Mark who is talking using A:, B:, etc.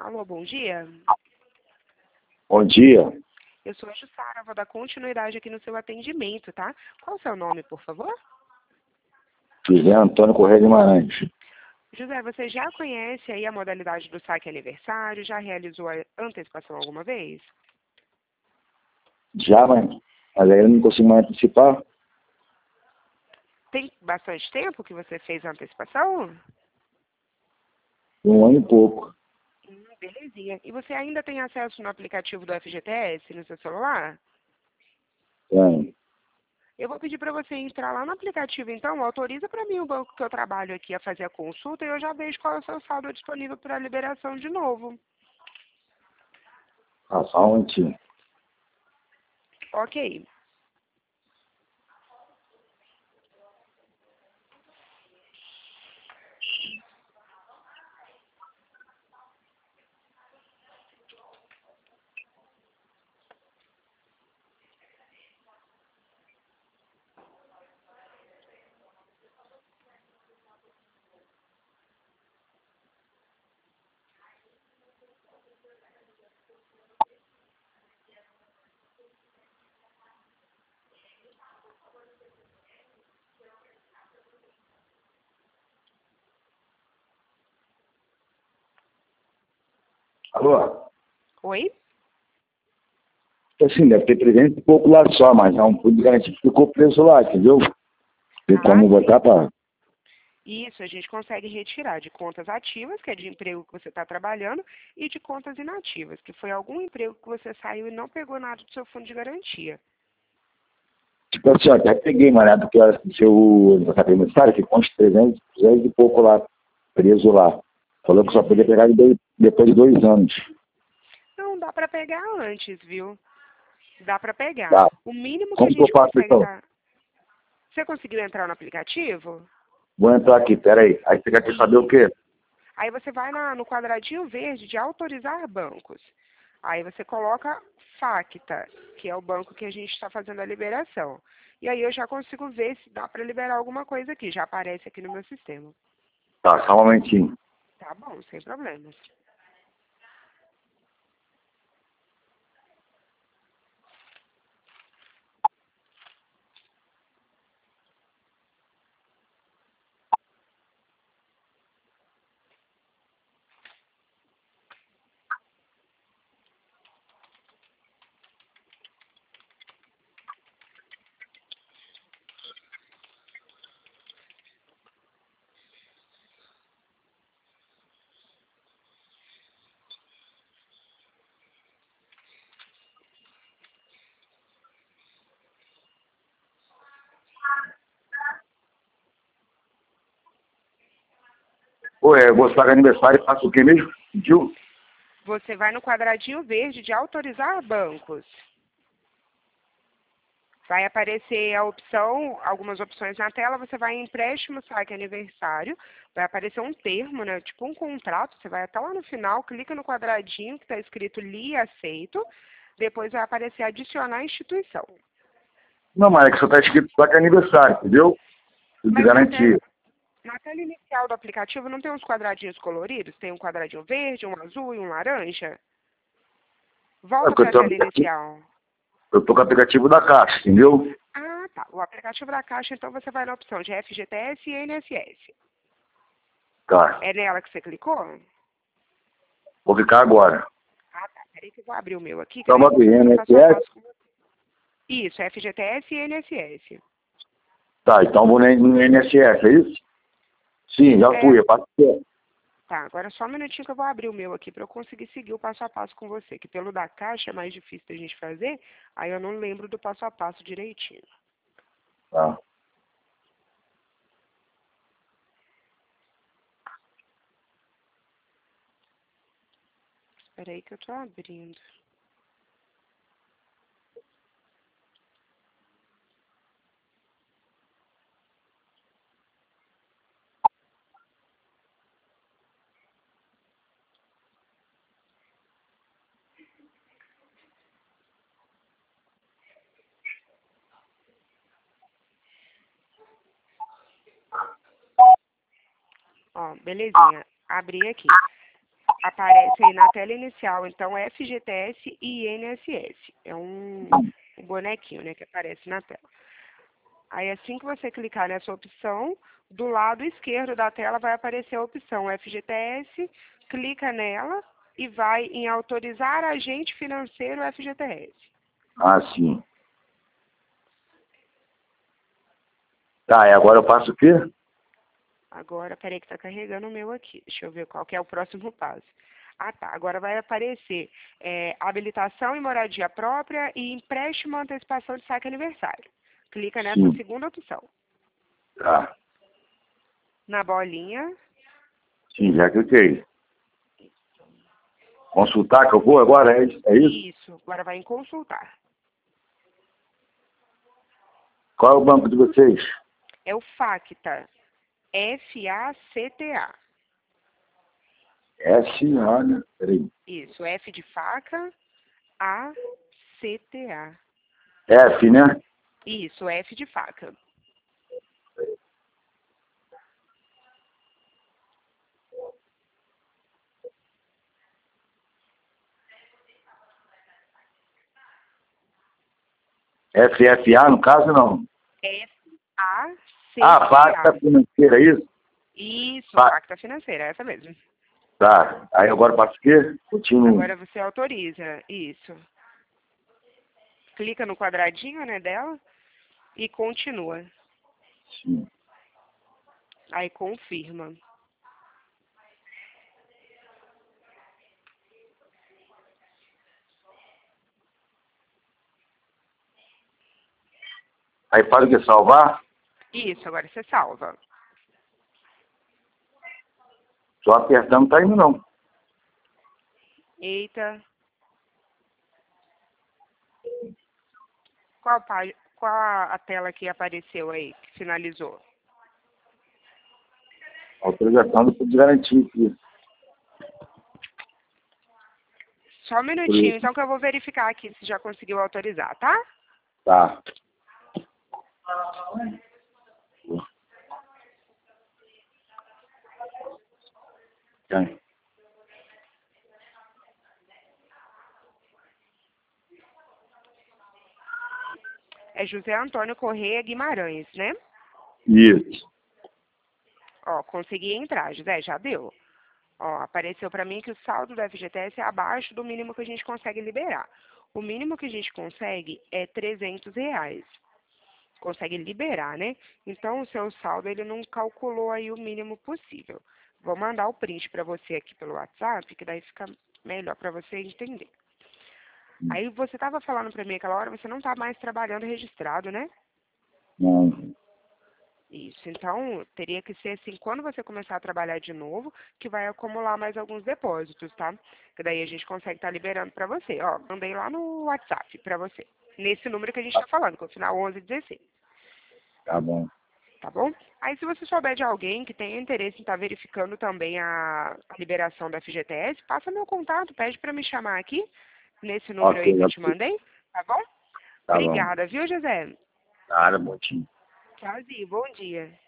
A: Alô, bom dia.
B: Bom dia,
A: Eu sou a Jussara, vou dar continuidade aqui no seu atendimento, tá? Qual o seu nome, por favor?
B: José Antônio Correia Guimarães.
A: José, você já conhece aí a modalidade do saque aniversário? Já realizou a antecipação alguma vez?
B: Já, mas aí eu não consigo mais antecipar.
A: Tem bastante tempo que você fez a antecipação?
B: Um ano e pouco.
A: Belezinha. E você ainda tem acesso no aplicativo do FGTS no seu celular?
B: Tem.
A: Eu vou pedir para você entrar lá no aplicativo, então, autoriza para mim o banco que eu trabalho aqui a fazer a consulta e eu já vejo qual é o seu saldo disponível para liberação de novo.
B: Só um momentinho.
A: Ok.
B: Alô?
A: Oi?
B: Assim, deve ter 300 e pouco lá só, mas não pude garantir que ficou preso lá, entendeu? Tem como
A: Sim.
B: botar para...
A: Isso, a gente consegue retirar de contas ativas, que é de emprego que você está trabalhando, e de contas inativas, que foi algum emprego que você saiu e não pegou nada do seu fundo de garantia.
B: Tipo assim, ó, até peguei, mano, porque o seu aniversário ficou uns 300 e pouco lá, preso lá. Falou que só podia pegar depois de 2 anos.
A: Não, dá para pegar antes, viu? Dá para pegar.
B: Tá.
A: O mínimo que a
B: Como que eu
A: gente
B: faço
A: consegue
B: então?
A: dar... Você conseguiu entrar no aplicativo?
B: Vou entrar aqui, peraí. Aí você quer saber o quê?
A: Aí você vai no quadradinho verde de autorizar bancos. Aí você coloca Facta, que é o banco que a gente está fazendo a liberação. E aí eu já consigo ver se dá para liberar alguma coisa aqui. Já aparece aqui no meu sistema.
B: Tá, só um momentinho.
A: Tá bom, sem problemas.
B: Ué, eu vou pagar aniversário e faço o quê mesmo? Pediu?
A: Você vai no quadradinho verde de autorizar bancos. Vai aparecer a opção, algumas opções na tela, você vai em empréstimo, saque aniversário, vai aparecer um termo, né, tipo um contrato, você vai até lá no final, clica no quadradinho que está escrito li e aceito, depois vai aparecer adicionar instituição.
B: Não, mas é que só tá escrito só que é aniversário, entendeu? De
A: Mas
B: garantia.
A: na tela inicial do aplicativo não tem uns quadradinhos coloridos? Tem um quadradinho verde, um azul e um laranja?
B: É
A: Volta
B: porque
A: para a tela inicial.
B: eu tô com o aplicativo da Caixa, entendeu?
A: Ah, tá. O aplicativo da Caixa, então você vai na opção de FGTS e INSS.
B: Tá.
A: É nela que você clicou?
B: Vou clicar agora.
A: Ah, tá. Peraí que eu vou abrir o meu aqui, que
B: Então,
A: daí eu
B: bota
A: vou
B: aí,
A: fazer o passo a
B: INSS.
A: passo com você. Isso, FGTS e INSS.
B: Tá, então vou no INSS, é isso? Sim, já
A: É,
B: fui, eu passei.
A: tá. Agora só um minutinho que eu vou abrir o meu aqui para eu conseguir seguir o passo a passo com você, que pelo da Caixa é mais difícil da gente fazer, aí eu não lembro do passo a passo direitinho.
B: Tá.
A: Espera aí que eu tô abrindo. Ó, belezinha. Abri aqui. aparece aí na tela inicial, então, FGTS e INSS. É um bonequinho, né, que aparece na tela. Aí, assim que você clicar nessa opção, do lado esquerdo da tela vai aparecer a opção FGTS, clica nela e vai em autorizar agente financeiro FGTS.
B: Ah, sim. Tá, e agora eu faço o quê?
A: Agora, peraí que está carregando o meu aqui. Deixa eu ver qual que é o próximo passo. Ah, tá. Agora vai aparecer habilitação e moradia própria e empréstimo antecipação de saque aniversário. Clica nessa
B: Sim.
A: segunda opção.
B: Tá.
A: Na bolinha.
B: Sim, já cliquei. Consultar que eu vou agora, é isso?
A: Isso. Agora vai em consultar.
B: Qual é o banco de vocês?
A: É o FACTA. FACTA.
B: S-A, né? Peraí.
A: Isso. F de faca, A, CTA.
B: F, né?
A: Isso. F de faca.
B: FFA, no caso, não.
A: FACTA.
B: Ah, Facta Financeira, é isso?
A: Isso.
B: Fa-
A: FACTA financeira. Essa mesmo.
B: Tá. Aí agora eu faço o quê? Continuo.
A: Agora você autoriza. Isso. Clica no quadradinho, né, dela e continua.
B: Sim.
A: Aí confirma.
B: Aí faz o que? Salvar?
A: Isso, agora você salva.
B: Só apertando, não tá indo não.
A: Eita. Qual a tela que apareceu aí, que finalizou?
B: Autorização do fundo de garantia aqui.
A: Só um minutinho, então, que eu vou verificar aqui se já conseguiu autorizar, tá?
B: Tá. Tá.
A: É José Antônio Correia Guimarães, né?
B: Isso.
A: Ó, consegui entrar, José, já deu. Ó, apareceu para mim que o saldo do FGTS é abaixo do mínimo que a gente consegue liberar. O mínimo que a gente consegue é R$ 300. Consegue liberar, né? Então, o seu saldo, ele não calculou aí o mínimo possível. Vou mandar o print para você aqui pelo WhatsApp, que daí fica melhor para você entender. Aí você estava falando para mim aquela hora, você não está mais trabalhando registrado, né?
B: Não.
A: Isso, então teria que ser assim, quando você começar a trabalhar de novo, que vai acumular mais alguns depósitos, tá? Que daí a gente consegue estar liberando para você. Ó, mandei lá no WhatsApp para você, nesse número que a gente está falando, que é o final 1116,
B: Tá bom.
A: tá bom? Aí se você souber de alguém que tenha interesse em estar verificando também a liberação da FGTS, passa meu contato, pede para me chamar aqui, nesse número aí
B: Ok,
A: que eu te mandei, tá bom?
B: tá bom.
A: Obrigada, viu, José?
B: Nada, bom dia.
A: Tchauzinho, bom dia.